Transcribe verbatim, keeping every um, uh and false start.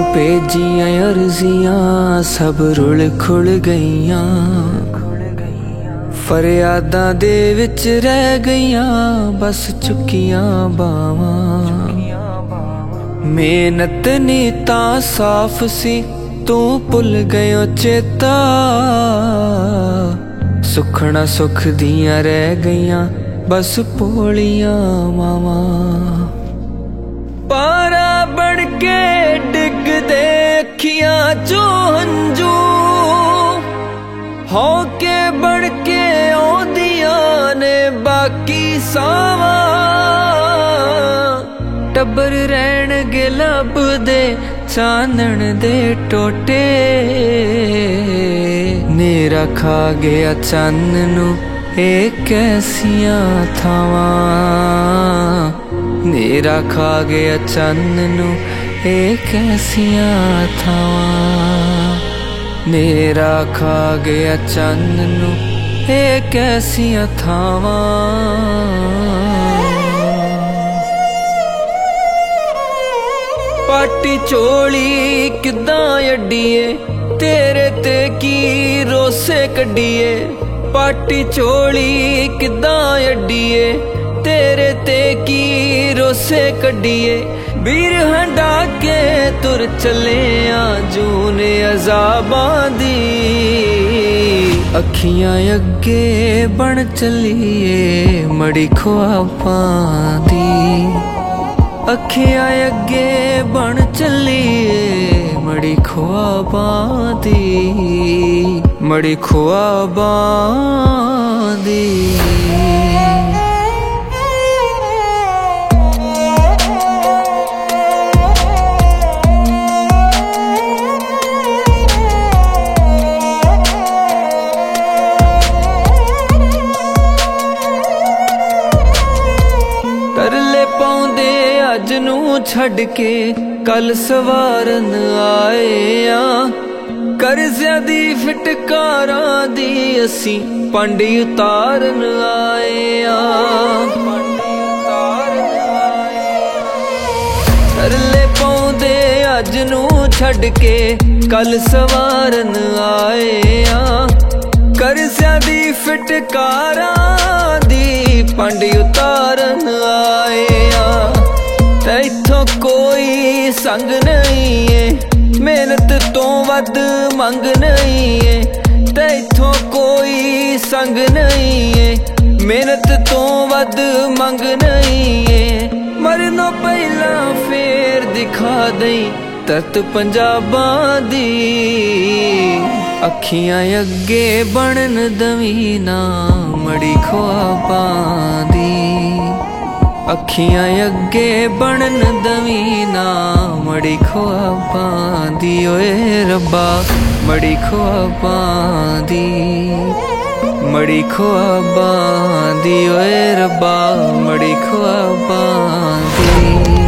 भेजियां अर्जियां सब रुल खुल गईयां, फरियादां दे विच रह गईयां बस चुकियां बावां। मेहनत नी तां साफ सी तू भुल गयो चेता, सुखना सुख दियां रह गईयां बस भोलियां मावां। पारा बन के डिगदे अखियां चो हंजू, होके बन के आउंदियां ने बाकी सावां। टब्बर रहन गे लभदे चानण दे टोटे, नेरा खा गया चन्न नू ए कैसियां थावां। नेरा खा गया चन्न नू ए कैसियां थावां। नेरा खा गया चन्न नू ए कैसियां थावां। पाटी चोली किदां अड्डीए तेरे ते की रोसे कड्डीए। पाटी चोली किदां अड्डीए तेरे ते की रोसे कड्डीए। बीर हंडा के तुर चले जूने अजाबां दी, अखियां अगे बन चलीए मड़ी ख्वाबां दी। अखियां अगे बन चलीए मड़ी ख्वाबां दी, मड़ी ख्वाबां दी। तरले पाउंदे अज नू छड़ के कल सवारन आए आ। करज़ियां दी फिटकारां दी असी पंड उतारन आए आ। तरले पाउंदे अज नू छड़ के कल सवारन आए आ। करज़ियां दी फिटकारां दी पंड उतारन आए आ। ते इत्थों कोई संग नहीं है, मेहनत तो वध मंग नहीं है। ते इत्थों कोई संग नहीं है, मेहनत तो वध मंग नहीं है। मरनों पहला फेर दिखा दई तरत पंजाबां दी, अखियां अगे बनन दवी ना मड़ी ख्वाबां दी। अखियां अगे बनन दवी ना मड़ी ख्वाबां दी। ओए रब्बा मड़ी ख्वाबां दी, मड़ी ख्वाबां दी। ओए रब्बा मड़ी ख्वाबां दी।